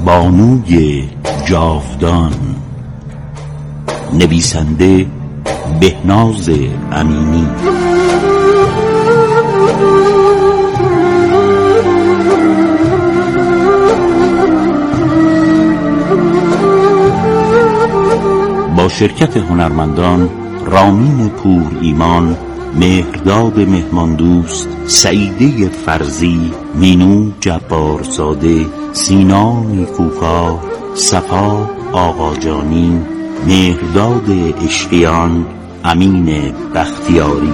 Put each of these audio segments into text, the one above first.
بانوی جاودان. نویسنده بهناز امینی. با شرکت هنرمندان رامین پور ایمان، مهرداد مهماندوست، سعیده فرزی، مینو جبارزاده، سینا نیکوکار، صفا آقاجانی، مهرداد اشقیان، امین بختیاری.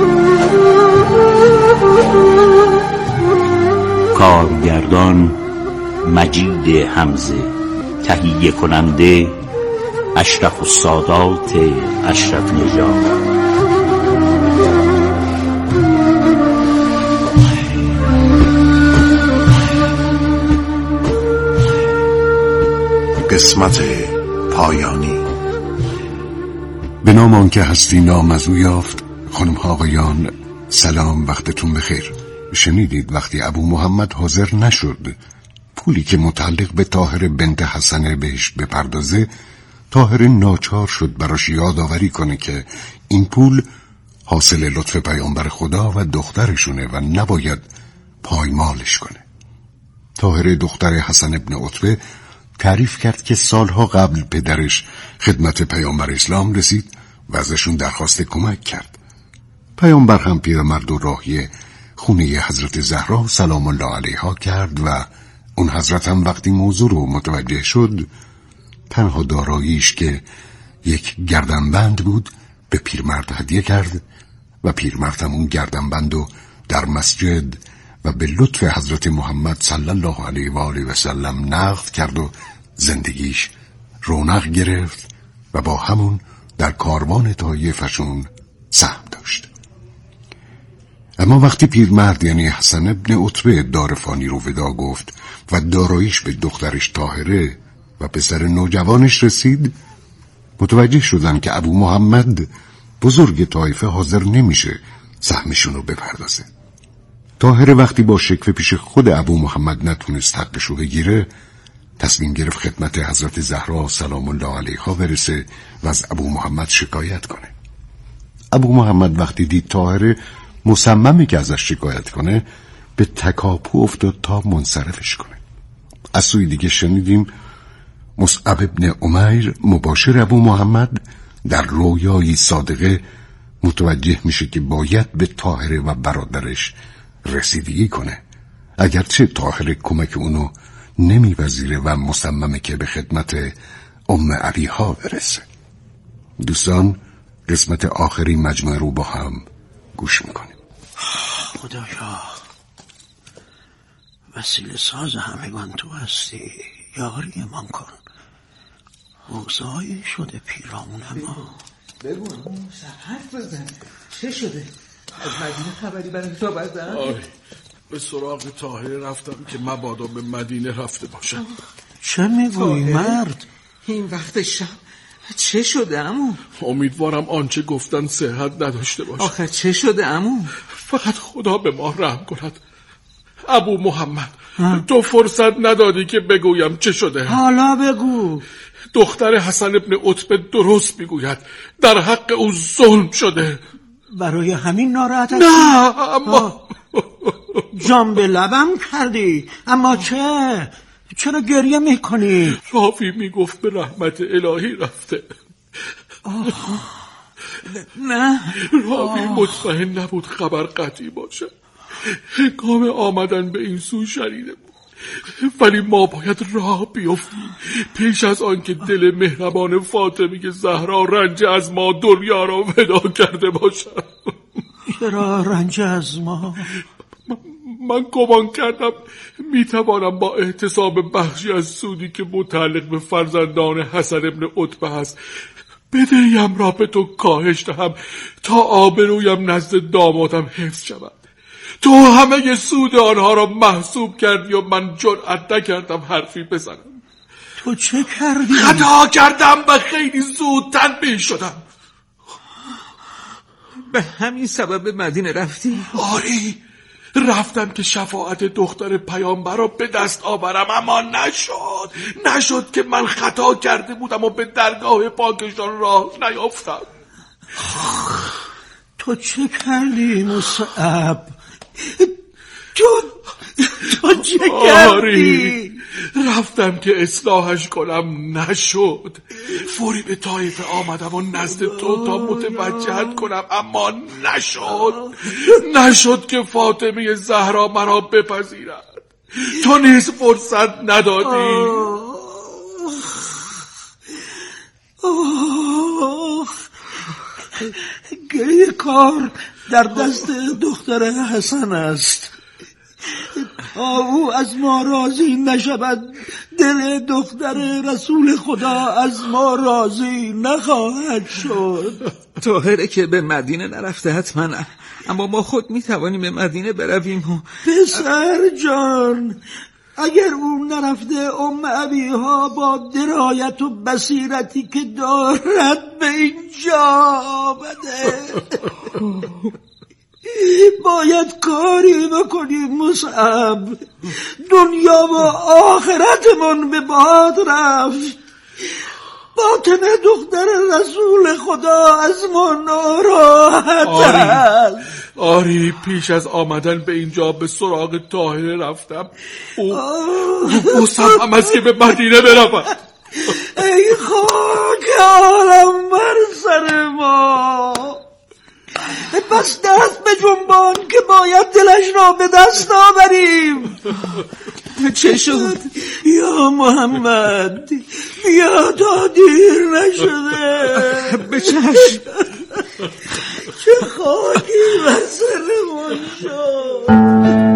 کارگردان مجید حمزه. تهیه کننده اشرف السادات اشرف نژاد. قسمت پایانی. به نام آنکه هستی نام از او یافت. خانم ها آقایان، سلام، وقتتون بخیر. شنیدید وقتی ابو محمد حاضر نشد پولی که متعلق به طاهر بنت حسنه بهش بپردازه، طاهر ناچار شد براش یادآوری کنه که این پول حاصل لطف پیامبر خدا و دخترشونه و نباید پایمالش کنه. طاهر دختر حسن ابن عتبه تعریف کرد که سالها قبل پدرش خدمت پیامبر اسلام رسید و ازشون درخواست کمک کرد. پیامبر هم پیرمرد و راهی خونه حضرت زهرا سلام الله علیها کرد و اون حضرت هم وقتی موضوع رو متوجه شد، تنها داراییش که یک گردنبند بود به پیرمرد هدیه کرد و پیرمرد هم اون گردنبند رو در مسجد و به لطف حضرت محمد صلی الله علیه و آله و سلم نقد کرد و زندگیش رونق گرفت و با همون در کاروان طایفشون سهم داشت. اما وقتی پیرمرد یعنی حسن ابن عتبه دار فانی رو ودا گفت و داراییش به دخترش طاهره و پسر نوجوانش رسید، متوجه شدن که ابو محمد بزرگ طایفه حاضر نمیشه سهمشون رو بپردازه. طاهره وقتی با شکوه پیش خود ابو محمد نتونست حقش رو بگیره، تصمیم گرفت خدمت حضرت زهرا سلام الله علیها برسه و از ابو محمد شکایت کنه. ابو محمد وقتی دید طاهره مصممه که ازش شکایت کنه، به تکاپو افتاد تا منصرفش کنه. از سوی دیگه شنیدیم مصعب ابن عمیر مباشر ابو محمد در رویایی صادقه متوجه میشه که باید به طاهره و برادرش رسیدگی کنه، اگرچه طاهره کمک اونو نمیپذیره و مصممه که به خدمت ام ابیها برسه. دوستان، قسمت آخری مجموعه رو با هم گوش میکنیم. خدایا، وسیله ساز همگان تو هستی، یاری امان کن. اوضاعی شده پیرامون ما. بگو حرف بزن، چه شده؟ از مدینه خبری برای تو بردن؟ آره، به سراغ طاهره رفتم که مبادا به مدینه رفته باشم. چه میگویی مرد؟ این وقت شب چه شده عمو؟ امیدوارم آنچه گفتن صحت نداشته باشه. آخه چه شده عمو؟ فقط خدا به ما رحم کند. ابو محمد، تو فرصت ندادی که بگویم چه شده. حالا بگو. دختر حسن ابن عتبه درست میگوید، در حق او ظلم شده. برای همین ناراحت هستی؟ نه، اما جان به لبم کردی. اما چرا گریه میکنی؟ رافی میگفت به رحمت الهی رفته. نه، رافی مطمئن نبود خبر قطعی باشه. هنگام آمدن به این سو شنیده بود، ولی ما باید راه بیفتیم پیش از آن که دل مهربان فاطمی زهرا رنج از ما دنیا را ودا کرده باشد. چرا رنج از ما؟ من گمان کردم میتوانم با احتساب بخشی از سودی که متعلق به فرزندان حسن ابن عتبه هست بدهیم را به تو کاهش دهم تا آبرویم نزد دامادم حفظ شود. تو همه سود آنها را محسوب کردی و من جرأت نکردم حرفی بزنم. تو چه کردی؟ خطا کردم و خیلی زود تنبیه شدم. به همین سبب مدینه رفتی؟ آری، رفتم که شفاعت دختر پیامبر را به دست آورم، اما نشد که من خطا کرده بودم و به درگاه پاکشان راه نیافتم. تو چه کردی مصعب؟ تو چه کردی؟ رفتم که اصلاحش کنم، نشد. فوری به طایفه آمدم و نزد تو تا متوجهت کنم، اما نشد که فاطمه زهرا مرا بپذیرد. تو نیز فرصت ندادی. گریه کار در دست دختر حسن است. او از ما راضی نشود، دل دختر رسول خدا از ما راضی نخواهد شد. طاهره که به مدینه نرفته حتما، اما ما خود میتوانیم به مدینه برویم. پسر جان، اگر او نرفته ام ابیها با درایت و بصیرتی که دارد به اینجا آمده. باید کاری بکنیم مصعب. دنیا و آخرتمون به باد رفت. فاطمه دختر رسول خدا از ما ناراحت است. آری پیش از آمدن به اینجا به سراغ طاهره رفتم. او مصمم است که به مدینه برود. ای خاک عالم بر سر ما. پس دست به جنبان که باید دلش را به دست آوریم. چه شد؟ یا محمد بیا تا دیر نشده. به چشم. چه خاکی بر سر ما شد.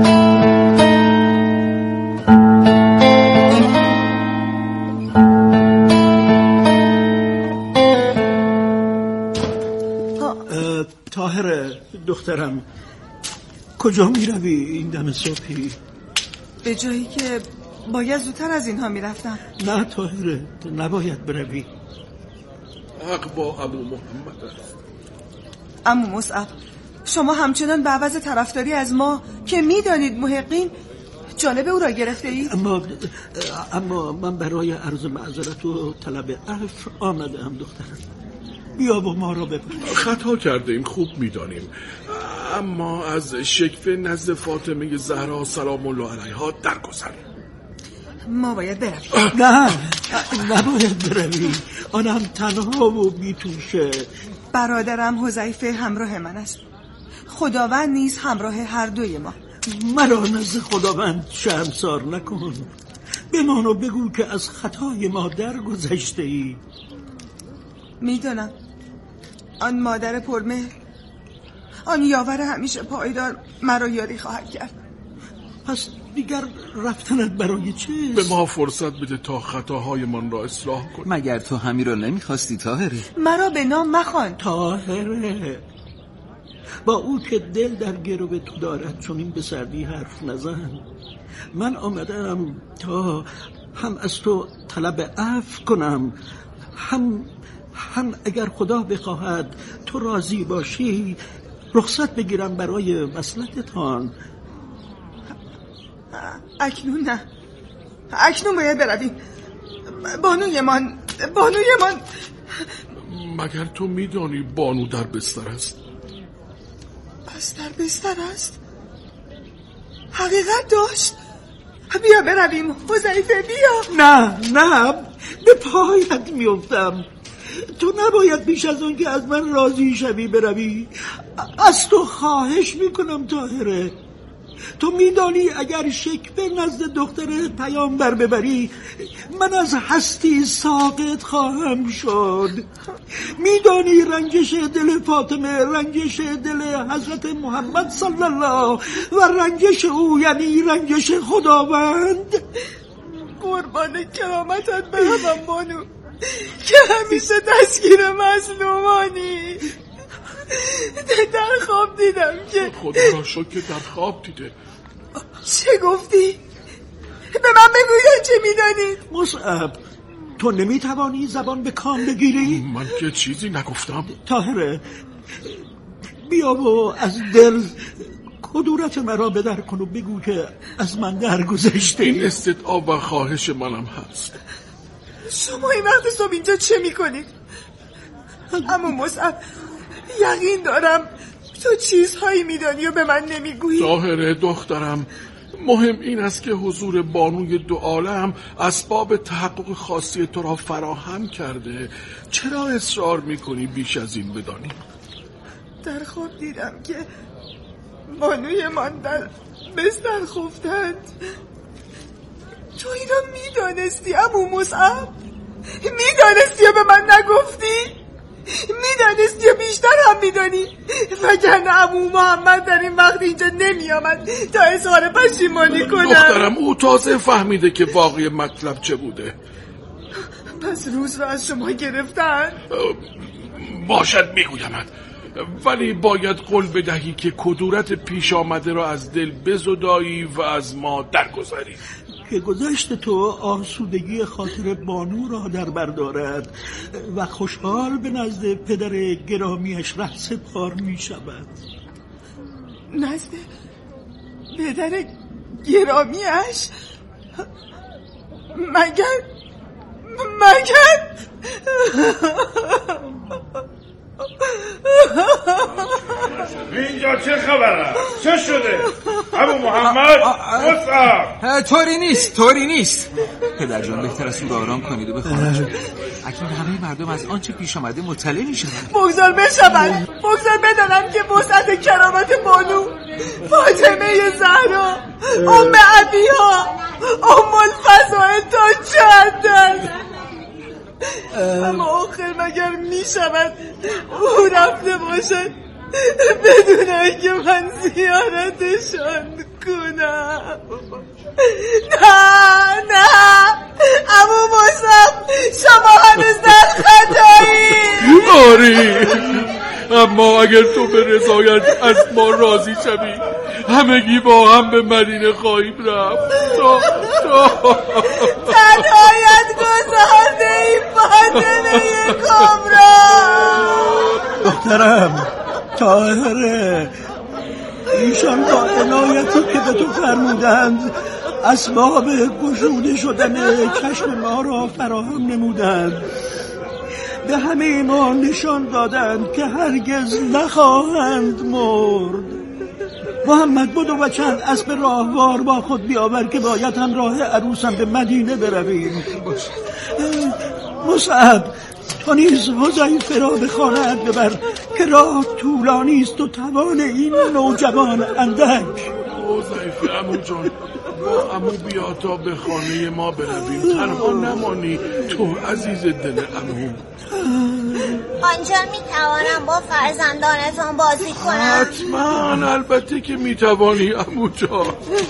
طاهره دخترم، کجا می روی این دم صبحی؟ به جایی که باید زودتر از اینها می رفتم. نه طاهره، تو نباید بروی. حق با ابو محمد است. عمو مصعب، شما همچنان به عوض طرفداری از ما که می دانید محقین جانب او را گرفته اید؟ اما من برای عرض معذرت و طلب عفو آمدم دخترم. بیا با ما را ببر. خطا کردیم، خوب میدانیم، اما از شکوه نزد فاطمه زهرا سلام الله علیها درگذر. ما باید برویم. نه نباید بروی، آنم تنها و بیتوشه. برادرم حذیفه همراه من است. خداوند نیز همراه هر دوی ما. مرا نزد خداوند شرمسار نکن. بمان و بگو که از خطای ما درگذشته ای. میدانم آن مادر پرمهر، آن یاور همیشه پایدار مرا یاری خواهد کرد. پس دیگر رفتنت برای چیست؟ به ما فرصت بده تا خطاهای من را اصلاح کن. مگر تو همین را نمیخواستی طاهره؟ مرا به نام مخوان. طاهره، با او که دل در گرو تو دارد چون این به سردی حرف نزن. من آمدم تا هم از تو طلب عفو کنم، هم اگر خدا بخواهد تو راضی باشی رخصت بگیرم برای وصلتتان. اکنون نه، اکنون باید برویم. بانویمان. مگر تو میدانی بانو در بستر است؟ پس در بستر است؟ حقیقت داشت؟ بیا برویم حذیفه، بیا. نه به پایت میافتم. تو نباید بیش از اون که از من راضی شوی بروی. از تو خواهش میکنم طاهره. تو میدانی اگر شکوه نزد دختر پیامبر ببری من از هستی ساقط خواهم شد. میدانی رنجش دل فاطمه رنجش دل حضرت محمد صلی الله و رنجش او یعنی رنجش خداوند. قربان کرامتت بروم بانو که همیشه دستگیر مظلومانی. در خواب دیدم که خدا را شکر که در خواب دیده. چه گفتی؟ به من بگوید چه میدانید؟ مصعب، تو نمیتوانی زبان به کام بگیری؟ من که چیزی نگفتم. طاهره بیا و از دل کدورت مرا بدر کن و بگو که از من درگذشته. این استدعا و خواهش منم هست. شما این وقت صبح اینجا چه میکنید؟ اما مصعب، یقین دارم تو چیزهایی میدانی و به من نمیگویی. ظاهره دخترم، مهم این است که حضور بانوی دو عالم اسباب تحقق خاصی تو را فراهم کرده. چرا اصرار میکنی بیش از این بدانی؟ در خواب دیدم که بانوی من در بستر خفتند. تو اینا میدانستی عمو مصعب؟ میدانستی و به من نگفتی؟ میدانستی و بیشتر هم میدانی؟ وگرنه عمو محمد در این وقت اینجا نمی آمد تا اظهار پشیمانی کنم. دخترم، او تازه فهمیده که واقعی مطلب چه بوده. پس روز را از شما گرفتن؟ باشد میگویمت، ولی باید قول بدهی که کدورت پیش آمده را از دل بزدایی و از ما درگذری. که گذشت تو آسودگی خاطر بانو را در بردارد و خوشحال به نزد پدر گرامیش ره سپار می شود. نزد پدر گرامیش؟ مگر اینجا چه خبره؟ چه شده؟ ابو محمد مصعب. طوری نیست. پدر جان، بهتر است او را آرام کنید و به خانه‌اش برید. اکنون همه مردم از آنچه پیش آمده مطلع می‌شوند. بگذار بدانم که وسعت کرامت بانو فاطمه زهرا ام ابیها ام الفضائل تا چند است. اما آخر مگر می شود او رفته باشد بدون اینکه من زیارتشان کنم؟ نه عمو مصعب، شما هنوز در خطایی. آری، اما اگر تو به رضایت از ما راضی شوی همگی با هم به مدینه خواهیم رفت. تنهایت گذارده ای فاطمه کبرا. دخترم طاهره، ایشان با عنایتی که به تو فرمودند اسباب گشوده شدن چشم ما را فراهم نمودند. به همه ما نشان دادند که هرگز نخواهند مرد. محمد بدو و چند اسب راهوار با خود بیاور که باید هم راه عروسم به مدینه برویم. مصعب، تو نیز حذیفه را به خانه‌ات ببر که راه طولانی است و توان این نوجوان اندک. حذیفه عمو جان، با عمو بیا تا به خانه ما برویم. تنها نمانی، تو عزیز دل عمو. آنجا میتوانم با فرزندانتون بازی کنم؟ حتما، البته که میتوانی عمو جان.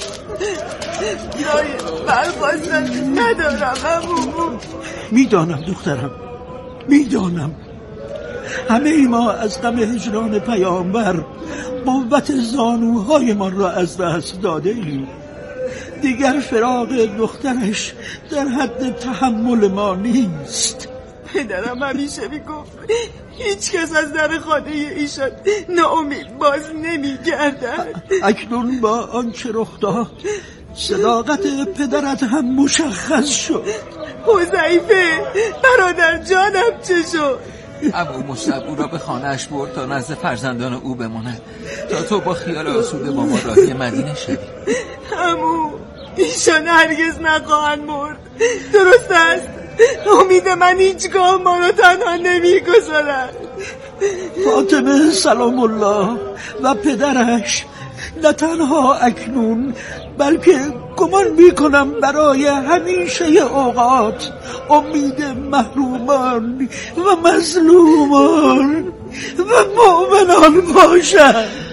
جای برخواستن ندارم عمو. میدانم دخترم، میدانم. همه ما از غم هجران پیامبر قوت زانوهایمان را از دست داده ایم. دیگر فراق دخترش در حد تحمل ما نیست. پدرم همیشه میگفت هیچ کس از در خانه ایشان ناامید باز نمیگردد. اکنون با آنچه رخ داد صداقت پدرت هم مشخص شد. حذیفه برادر جانم چه شد؟ ابو مصعب او را به خانه‌اش برد تا نزد فرزندان او بماند تا تو با خیال آسوده با ما راهی مدینه شوی. عمو، ایشان هرگز نخواهند مرد. درست است، امید من هیچگاه ما را تنها نمیگذارد. فاطمه سلام الله و پدرش نه تنها اکنون بلکه گمان میکنم برای همیشه اوقات امید محرومان و مظلومان و مؤمنان باشد.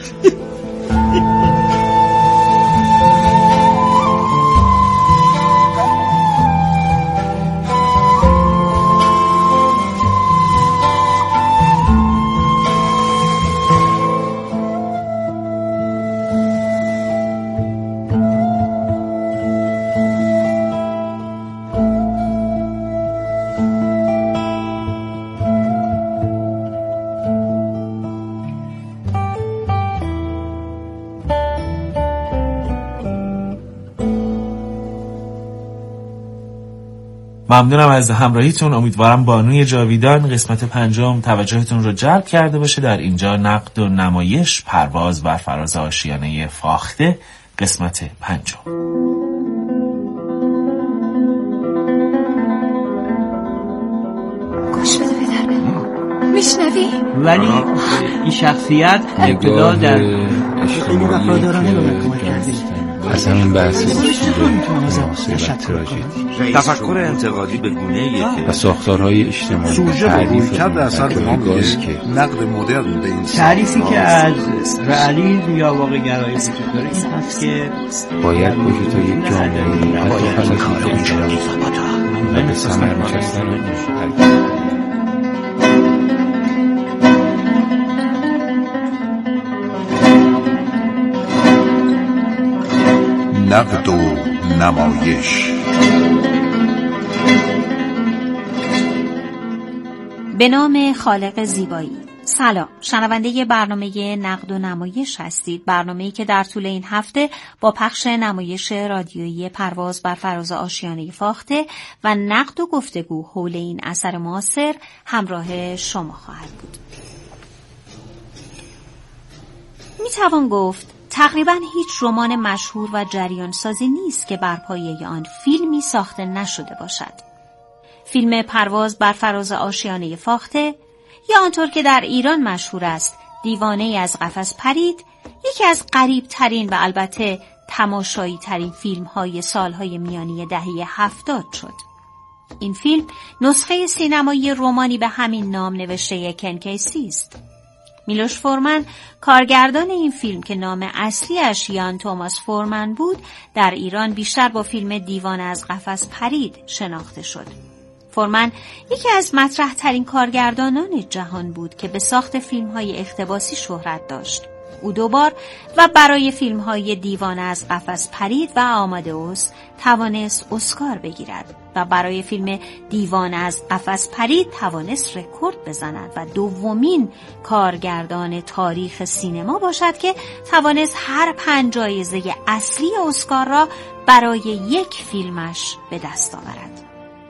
ممنونم از همراهیتون. امیدوارم بانوی جاویدان قسمت 5 توجهتون رو جلب کرده باشه. در اینجا نقد و نمایش پرواز بر فراز آشیانه فاخته قسمت 5. گوش بده پدر میشنوی؟ ولی این شخصیت ابتدا در خیلی وفادارانه به من کمک کردی. از همین بحث تفکر انتقادی به گونه‌ایه که و ساختارهای اجتماعی سوژه به رویکرد اثر ما میگه نقد مدرن به این تعریفی که از رئالیسم یا واقع گرایی وجود داره این هست که باید وجود یک جامعه حتی فلسفی انجام و به ثمر نشستن نقد و نمایش. به نام خالق زیبایی. سلام، شنونده برنامه نقد و نمایش هستید. برنامه‌ای که در طول این هفته با پخش نمایش رادیویی پرواز بر فراز آشیانه فاخته و نقد و گفتگو حول این اثر معاصر همراه شما خواهد بود. میتوان گفت تقریباً هیچ رمان مشهور و جریان سازی نیست که بر پایه آن فیلمی ساخته نشده باشد. فیلم پرواز بر فراز آشیانه فاخته یا آنطور که در ایران مشهور است دیوانه از قفس پرید، یکی از غریب ترین و البته تماشایی ترین فیلم های سالهای میانی دهه 70 شد. این فیلم نسخه سینمایی رمانی به همین نام نوشته کن کیسی است. میلوش فورمن کارگردان این فیلم که نام اصلیش یان توماس فورمن بود در ایران بیشتر با فیلم دیوانه از قفس پرید شناخته شد. فورمن یکی از مطرح ترین کارگردانان جهان بود که به ساخت فیلم های اقتباسی شهرت داشت. او دوبار و برای فیلم های دیوانه از قفس پرید و آمادئوس توانست اسکار بگیرد و برای فیلم دیوانه از قفس پرید توانست رکورد بزند و دومین کارگردان تاریخ سینما باشد که توانست هر 5 جایزه اصلی اسکار را برای یک فیلمش به دست آورد.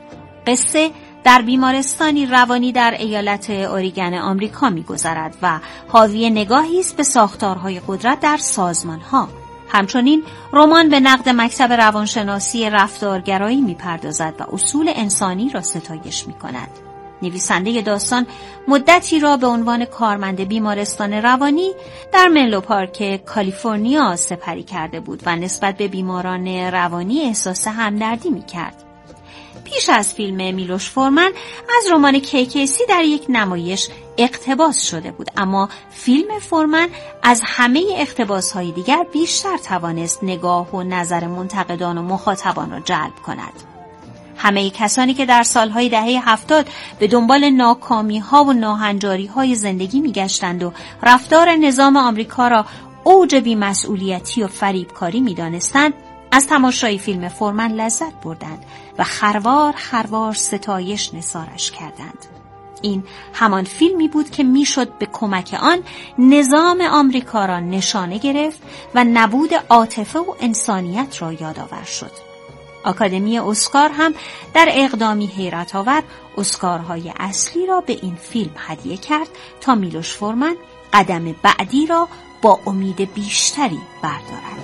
قصه در بیمارستانی روانی در ایالت اوریگن آمریکا می‌گذرد و حاوی نگاهی است به ساختارهای قدرت در سازمان‌ها. همچنین رمان به نقد مکتب روانشناسی رفتارگرایی می‌پردازد و اصول انسانی را ستایش می‌کند. نویسنده داستان مدتی را به عنوان کارمند بیمارستان روانی در منلو پارک کالیفرنیا سپری کرده بود و نسبت به بیماران روانی احساس همدردی می‌کرد. پیش از فیلم میلوش فورمن از رمان کیسی در یک نمایش اقتباس شده بود، اما فیلم فورمن از همه اقتباس‌های دیگر بیشتر توانست نگاه و نظر منتقدان و مخاطبان را جلب کند. همه کسانی که در سالهای دهه 70 به دنبال ناکامی‌ها و ناهنجاری‌های زندگی می‌گشتند و رفتار نظام آمریکا را اوج بی‌مسئولیتی و فریبکاری می‌دانستند، از تماشای فیلم فورمن لذت بردند و خروار ستایش نثارش کردند. این همان فیلمی بود که میشد به کمک آن نظام آمریکا را نشانه گرفت و نبود عاطفه و انسانیت را یادآور شد. آکادمی اسکار هم در اقدامی حیرت آور اسکارهای اصلی را به این فیلم هدیه کرد تا میلوش فورمن قدم بعدی را با امید بیشتری بردارد.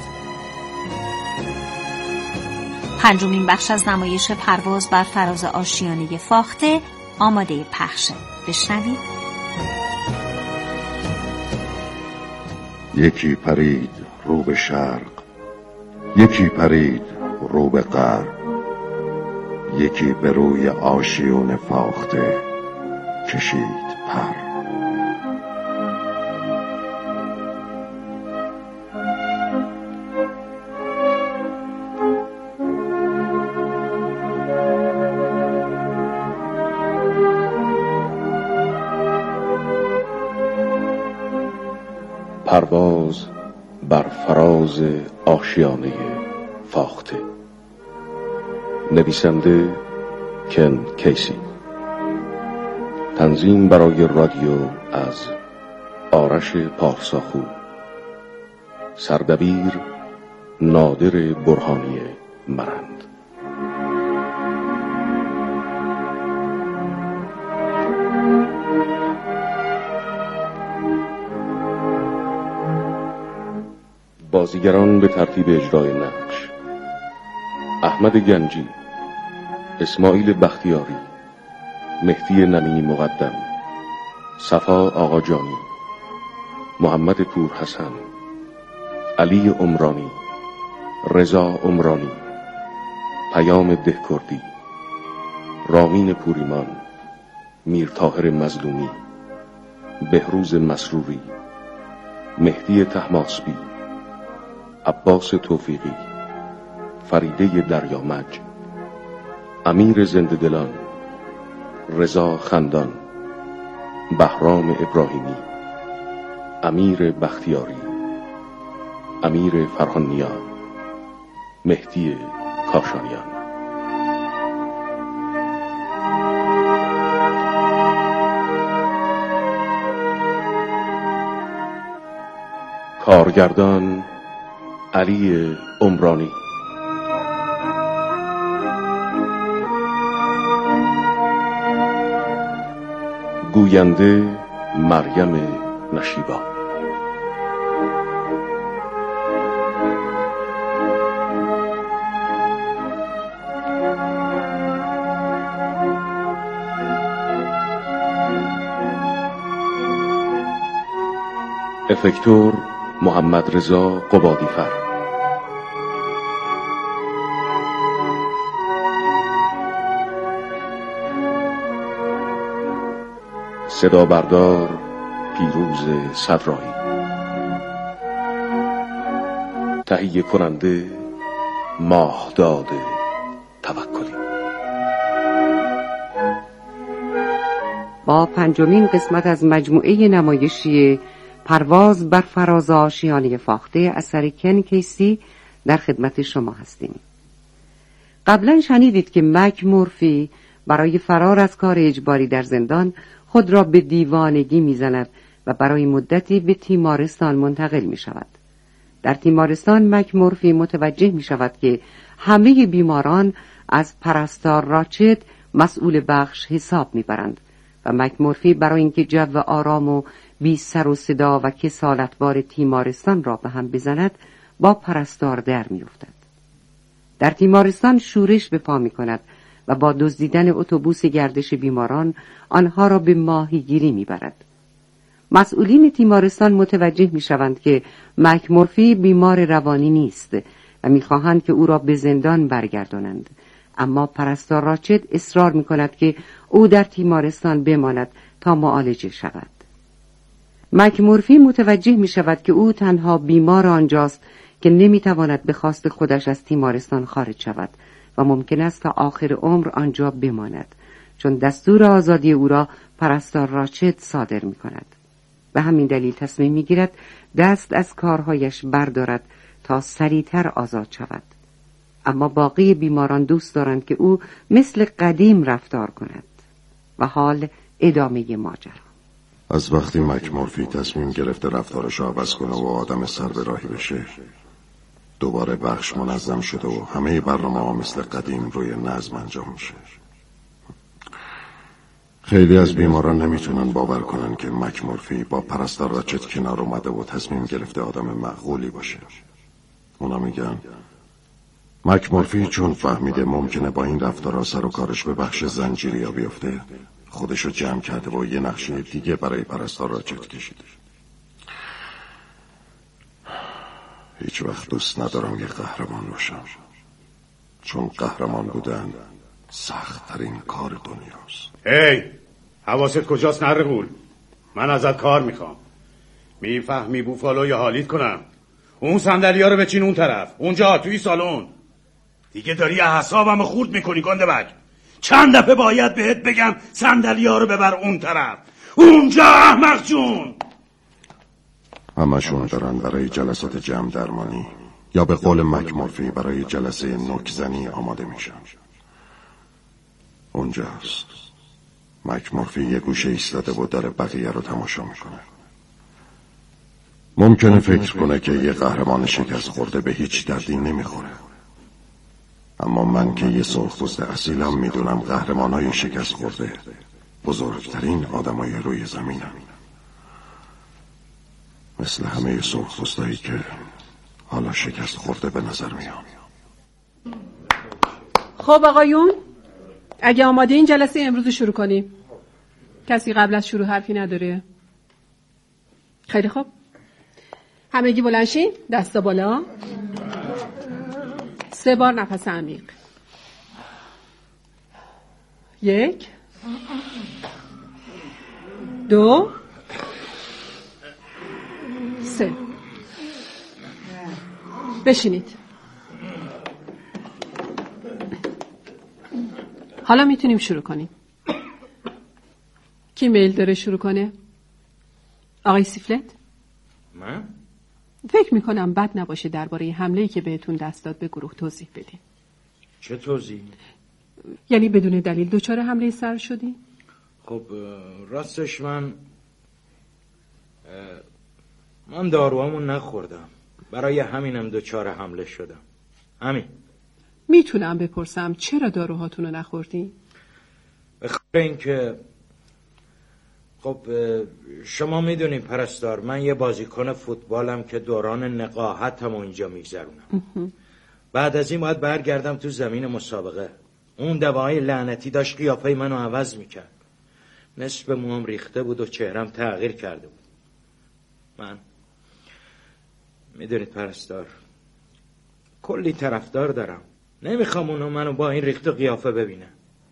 5مین بخش از نمایش پرواز بر فراز آشیانه فاخته آماده پخشه. بشنوید. یکی پرید رو به شرق، یکی پرید رو به غرب، یکی به روی آشیانه فاخته کشید پر. پرواز بر فراز آشیانه فاخته. نویسنده کن کیسی. تنظیم برای رادیو از آرش پارساخو. سردبیر نادر برهانی مرند. بازیگران به ترتیب اجرای نقش: احمد گنجی، اسماعیل بختیاری، مهدی نمی مقدم، صفا آقاجانی، محمد پور حسن، علی عمرانی، رضا عمرانی، پیام دهکردی، رامین پوریمان، میر طاهر مظلومی، بهروز مسروری، مهدی طهماسبی، عباس توفیقی، فریده دریامج، امیر زنده‌دلان، رضا خندان، بهرام ابراهیمی، امیر بختیاری، امیر فرهانیان، مهدی کاشانیان. کارگردان علی عمرانی. گوینده مریم نشیبا. افکتور محمد رضا قبادیفر. صدا بردار پیروز صدرایی. تهیه کننده ماهداد توکلی. با پنجمین قسمت از مجموعه نمایشی پرواز بر فراز آشیانه فاخته اثر کن کیسی در خدمت شما هستیم. قبلا شنیدید که مک مورفی برای فرار از کار اجباری در زندان خود را به دیوانگی می‌زند و برای مدتی به تیمارستان منتقل می‌شود. در تیمارستان مک مورفی متوجه می‌شود که همه بیماران از پرستار راچد مسئول بخش حساب می‌برند و مک مورفی برای اینکه جو آرام و بی سر و صدا و کسالتبار تیمارستان را به هم بزند با پرستار در می‌افتد. در تیمارستان شورش به پا می‌کند و با دزدیدن اتوبوس گردش بیماران آنها را به ماهیگیری می‌برد. مسئولین تیمارستان متوجه می‌شوند که مک مورفی بیمار روانی نیست و می‌خواهند که او را به زندان برگردانند، اما پرستار راچد اصرار می‌کند که او در تیمارستان بماند تا معالجه شود. مک مورفی متوجه می‌شود که او تنها بیمار آنجاست که نمی‌تواند به خواست خودش از تیمارستان خارج شود و ممکن است تا آخر عمر آنجا بماند، چون دستور آزادی او را پرستار راچد صادر می‌کند. به همین دلیل تصمیم می‌گیرد دست از کارهایش بردارد تا سریعتر آزاد شود. اما باقی بیماران دوست دارند که او مثل قدیم رفتار کند. و حال ادامه ماجرا. از وقتی مک مورفی تصمیم گرفته رفتارش را عوض کنه و آدم سر به راهی بشه، دوباره بخش منظم شده و همه برنامه‌ها مثل قدیم روی نظم انجام میشه. خیلی از بیماران نمیتونن باور کنن که مک مورفی با پرستار راچد کنار اومده و تصمیم گرفته آدم معقولی باشه. اونا میگن مک مورفی چون فهمیده ممکنه با این رفتارها سر و کارش به بخش زنجیریا بیفته، خودشو جمع کرده و یه نقشه دیگه برای پرستار راچد کشیده. هیچ وقت دوست ندارم یه قهرمان باشم، چون قهرمان بودن سخت ترین کار دنیاست. هی حواست کجاست نرغول؟ من ازت کار میخوام. میفهمی بوفالو یا حالیت کنم؟ اون صندلی‌ها رو بچین اون طرف، اونجا توی سالن. دیگه داری اعصابمو خورد میکنی گنده بک. چند دفعه باید بهت بگم صندلی‌ها رو ببر اون طرف، اونجا احمق جون. همشون دارن برای جلسات جمع درمانی یا به قول مک مورفی برای جلسه نوکزنی آماده میشن. اونجاست مک مورفی یه گوشه ایستاده و داره بقیه رو تماشا میکنه. ممکنه فکر کنه که یه قهرمان شکست خورده به هیچ دردی نمیخوره، اما من که یه سرخپوست اصیلم میدونم قهرمانای شکست خورده بزرگترین آدمای روی زمینن. مثل همه سرخپوستایی که حالا شکست خورده به نظر میام. خب آقایون، اگه آماده این جلسه امروز شروع کنیم. کسی قبل از شروع حرفی نداره؟ خیلی خوب، همگی بلند شین، دستا بالا. 3 بار نفس عمیق. 1 2 3. بشینید. حالا میتونیم شروع کنیم. کی میل داره شروع کنه؟ آقای سیفلت؟ من؟ فکر میکنم بد نباشه درباره حمله‌ای که بهتون دست داد به گروه توضیح بدین. چه توضیح؟ یعنی بدون دلیل دچار حمله سر شدی؟ خب راستش من داروامو نخوردم، برای همینم دچار حمله شدم. همین. میتونم بپرسم چرا داروهاتونو نخوردی؟ به خاطر اینکه خب شما میدونین پرستار، من یه بازیکن فوتبالم که دوران نقاهتمو اینجا میگذرونم. بعد از این باید برگردم تو زمین مسابقه. اون دوای لعنتی داشت قیافه منو عوض میکرد. نصف موام ریخته بود و چهرم تغییر کرده بود. من میدونید پرستار، کلی طرفدار دارم، نمیخوام اونو منو با این ریخت و قیافه ببینه.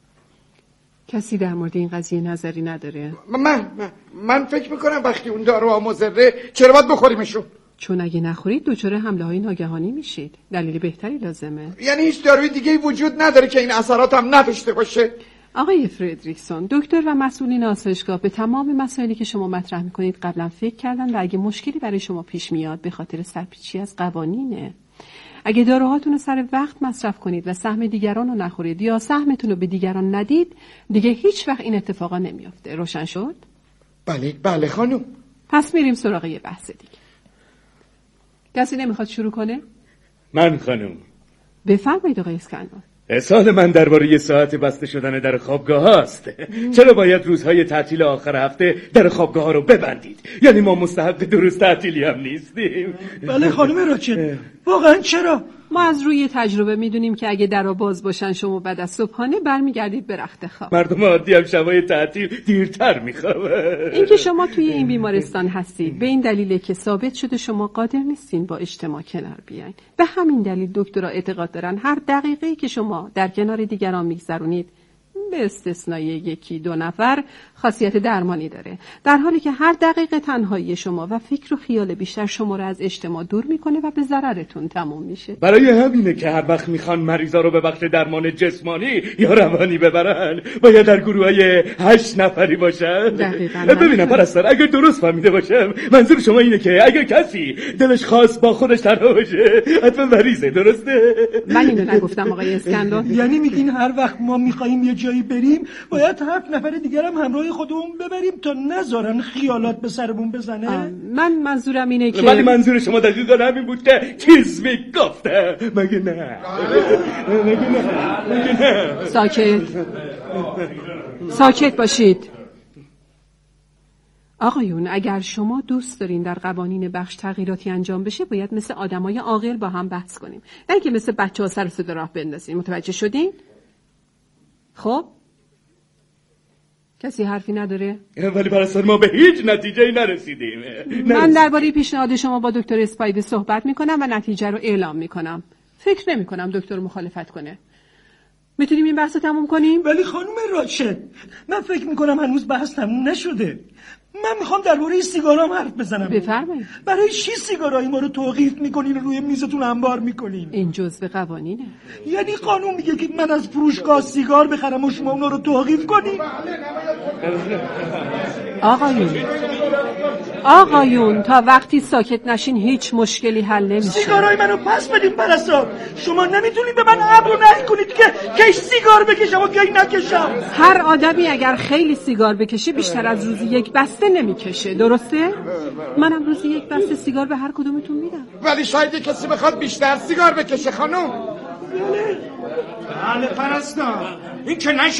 کسی در مورد این قضیه نظری نداره؟ من فکر میکنم وقتی اون داروها مضره چرا باید بخوریمشون؟ چون اگه نخورید دچار حمله های ناگهانی میشید. دلیل بهتری لازمه. یعنی هیچ داروی دیگه وجود نداره که این اثرات هم نداشته باشه؟ آقای فردریکسون، دکتر و مسئولین آسایشگاه به تمام مسائلی که شما مطرح میکنید قبلا فکر کردن و اگه مشکلی برای شما پیش میاد به خاطر سرپیچی از قوانینه. اگه داروهاتون رو سر وقت مصرف کنید و سهم دیگران رو نخورید یا سهمتون رو به دیگران ندید، دیگه هیچ وقت این اتفاقا نمیافته. روشن شد؟ بله خانم. پس میریم سراغ یه بحث دیگه. کسی نمیخواد شروع کنه؟ من خانم. بفرمایید آقای اسکندر. سوال من درباره ساعت بسته شدن در خوابگاه هاست. چرا باید روزهای تعطیل آخر هفته در خوابگاه ها رو ببندید؟ یعنی ما مستحق 2 روز تعطیلی هم نیستیم؟ بله خانم راچل، واقعا چرا؟ ما از روی تجربه میدونیم که اگه درها باز باشن شما بعد از صبحانه برمیگردید به رخت خواب. مردم عادی هم شبای تعطیل دیرتر میخوابن. اینکه شما توی این بیمارستان هستید به این دلیله که ثابت شده شما قادر نیستین با اجتماع کنار بیاین. به همین دلیل دکترها اعتقاد دارن هر دقیقه‌ای که شما در کنار دیگران میگذرونید به استثنای 1-2 نفر خاصیت درمانی داره، در حالی که هر دقیقه تنهایی شما و فکر و خیال بیشتر شما رو از اجتماع دور میکنه و به ضررتون تموم میشه. برای همینه که هر وقت میخوان مریضا رو به بخش درمان جسمانی یا روانی ببرن باید در گروهای 8 نفری باشن. ببینم پرستار، اگر درست فهمیده باشم منظور شما اینه که اگر کسی دلش خواست با خودش تنها باشه حتما مریضه، درسته؟ من اینو نگفتم آقای اسکندر. یعنی میگین هر وقت ما میخوایم یه جایی بریم باید 7 نفر دیگر هم همراه خودمون ببریم تا نذارن خیالات به سرمون بزنه؟ من منظورم اینه که ولی منظور شما دقیقاً همین بود که چیز میگفته. مگه نه؟ ساکت باشید. آقایون، اگر شما دوست دارین در قوانین بخش تغییراتی انجام بشه باید مثل آدمای عاقل با هم بحث کنیم، نه اینکه مثل بچه‌ها سر و صدا راه بندازین. متوجه شدین؟ خب کسی حرفی نداره؟ ولی پرستار ما به هیچ نتیجه‌ای نرسیدیم. من درباره پیشنهاد شما با دکتر اسپایده صحبت میکنم و نتیجه رو اعلام میکنم. فکر نمیکنم دکتر مخالفت کنه. میتونیم این بحث رو تموم کنیم؟ ولی خانم راچل، من فکر میکنم هنوز بحث تموم نشده. من میخوام درباره سیگارام حرف بزنم. بفرمایید. برای چی سیگارای ما رو توقیف میکنین و روی میزتون انبار میکنین؟ این جزء قوانینه. یعنی قانون میگه که من از فروشگاه سیگار بخرم و شما اونا رو توقیف کنین؟ آقایون تا وقتی ساکت نشین هیچ مشکلی حل نمیشه. سیگارای منو پس بدین پرستار. شما نمیتونید به من امر نهی کنید که کش سیگار بکشم و کی نکشم. هر آدمی اگر خیلی سیگار بکشه بیشتر از روزی 1 بسته نمیکشه، درسته؟ منم روزی 1 بسته سیگار به هر کدومتون میدم. ولی شاید کسی بخواد بیشتر سیگار بکشه خانم. بله پرستار، این که نشه.